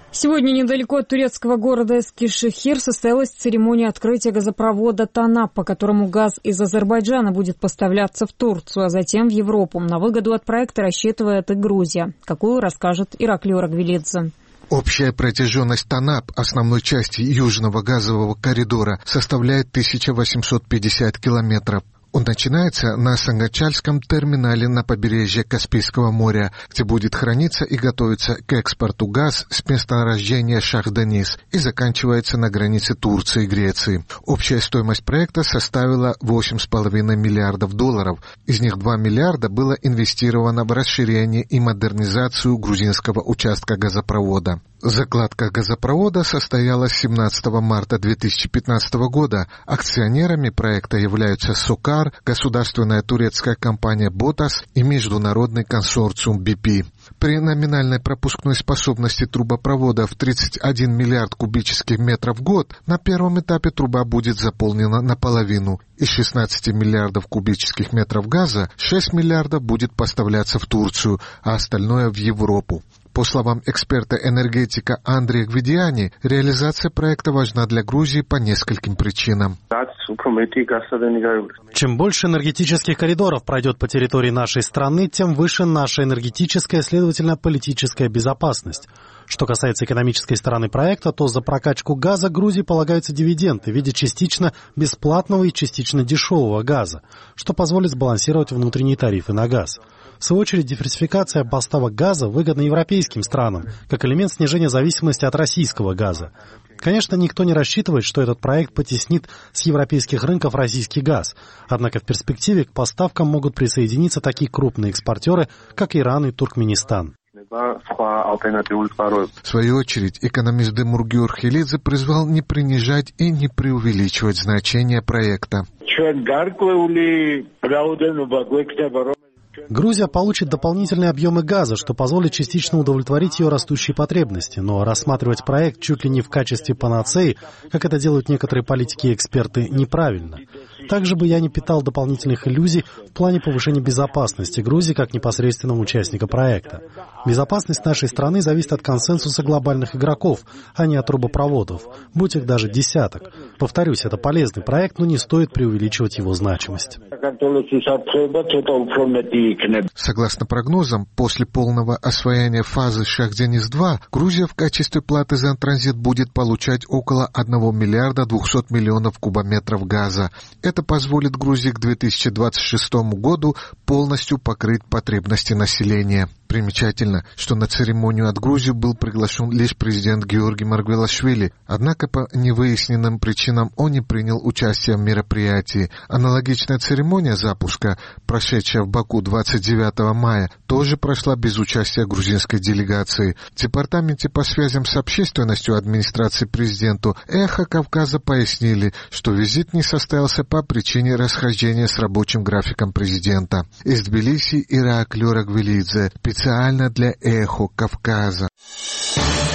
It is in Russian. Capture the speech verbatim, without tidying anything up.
Сегодня недалеко от турецкого города Эскишехир состоялась церемония открытия газопровода «Танап», по которому газ из Азербайджана будет поставляться в Турцию, а затем в Европу. На выгоду от проекта рассчитывает и Грузия. Какую, расскажет Ираклий Орагвелидзе. Общая протяженность «Танап», основной части южного газового коридора, составляет тысяча восемьсот пятьдесят километров. Он начинается на Сангачальском терминале на побережье Каспийского моря, где будет храниться и готовиться к экспорту газ с месторождения Шах-Денис, и заканчивается на границе Турции и Греции. Общая стоимость проекта составила восемь с половиной миллиардов долларов. Из них два миллиарда было инвестировано в расширение и модернизацию грузинского участка газопровода. Закладка газопровода состоялась семнадцатого марта две тысячи пятнадцатого года. Акционерами проекта являются «Сокар», государственная турецкая компания «Ботас» и международный консорциум би пи. При номинальной пропускной способности трубопровода в тридцать один миллиард кубических метров в год на первом этапе труба будет заполнена наполовину. Из шестнадцати миллиардов кубических метров газа шесть миллиардов будет поставляться в Турцию, а остальное в Европу. По словам эксперта-энергетика Андрея Гвидиани, реализация проекта важна для Грузии по нескольким причинам. Чем больше энергетических коридоров пройдет по территории нашей страны, тем выше наша энергетическая, следовательно, политическая безопасность. Что касается экономической стороны проекта, то за прокачку газа Грузии полагаются дивиденды в виде частично бесплатного и частично дешевого газа, что позволит сбалансировать внутренние тарифы на газ. В свою очередь, диверсификация поставок газа выгодна европейским странам, как элемент снижения зависимости от российского газа. Конечно, никто не рассчитывает, что этот проект потеснит с европейских рынков российский газ. Однако в перспективе к поставкам могут присоединиться такие крупные экспортеры, как Иран и Туркменистан. В свою очередь, экономист Демурги Орхелидзе призвал не принижать и не преувеличивать значение проекта. Грузия получит дополнительные объемы газа, что позволит частично удовлетворить ее растущие потребности, но рассматривать проект чуть ли не в качестве панацеи, как это делают некоторые политики и эксперты, неправильно. Также бы я не питал дополнительных иллюзий в плане повышения безопасности Грузии как непосредственного участника проекта. Безопасность нашей страны зависит от консенсуса глобальных игроков, а не от трубопроводов, будь их даже десяток. Повторюсь, это полезный проект, но не стоит преувеличивать его значимость. Согласно прогнозам, после полного освоения фазы Шах-Денис-два, Грузия в качестве платы за транзит будет получать около одного миллиарда двухсот миллионов кубометров газа. Это позволит Грузии к две тысячи двадцать шестому году полностью покрыть потребности населения. Примечательно, что на церемонию от Грузии был приглашен лишь президент Георгий Маргвелашвили, однако по невыясненным причинам он не принял участие в мероприятии. Аналогичная церемония запуска, прошедшая в Баку двадцать девятого мая, тоже прошла без участия грузинской делегации. В Департаменте по связям с общественностью администрации президенту «Эхо Кавказа» пояснили, что визит не состоялся по причине расхождения с рабочим графиком президента. Из Тбилиси Ираклий Орагвелидзе, специально для «Эхо Кавказа».